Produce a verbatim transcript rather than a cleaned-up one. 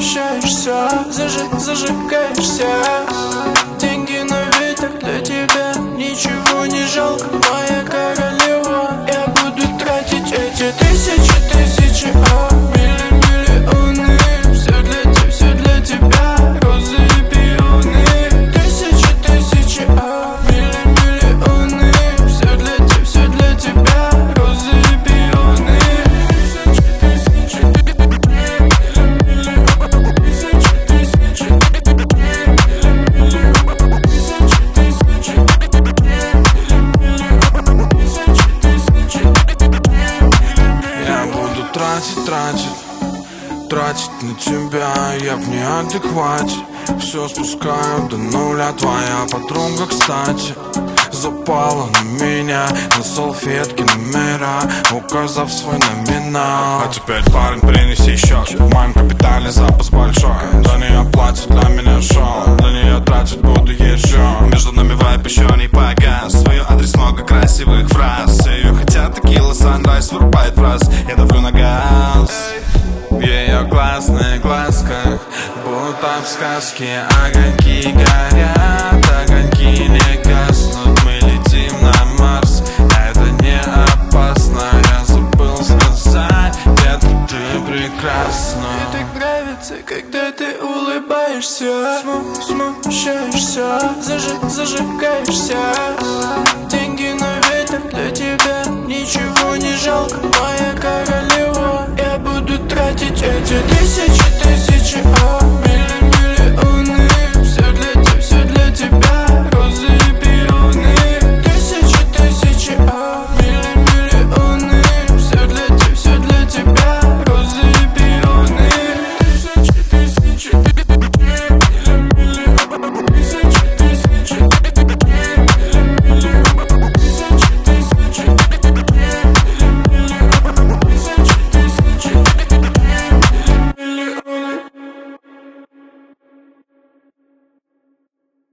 смущаешься, зажиг, зажигаешься. Деньги на ветер для тебя, ничего не жалко, моя королева. Я буду тратить эти тысячи, тысячи, а милли, миллионы. Все для тебя, все для тебя, розы и пионы. Тысячи, тысячи, а милли, миллионы. Все для тебя, все для тебя, розы и пионы. Тысячи, тысячи, я буду тратить, тратить, тратить на тебя. Я в неадеквате, все спускаю до нуля. Твоя подруга, кстати, запала на меня, на салфетке номера, указав свой номинал. А теперь, парень, принеси счет. В моем капитале запас большой. Для нее платит, для меня шоу. Для нее тратить буду еще. Между нами вайп еще не погас. В ее адрес много красивых фраз. Ее хотят текила, санрайз вырубает в раз. Я давлю на газ. В ее классных глазках, будто в сказке, огоньки горят, огоньки не гаснут. Мы летим на Марс, это не опасно. Я забыл сказать, детка, ты прекрасна. Мне так нравится, когда ты улыбаешься. Сму Смущаешься, зажиг, зажигаешься. Деньги на ветер для тебя, ничего не жалко, моя королева. Я буду тратить эти тысячи, тысячи,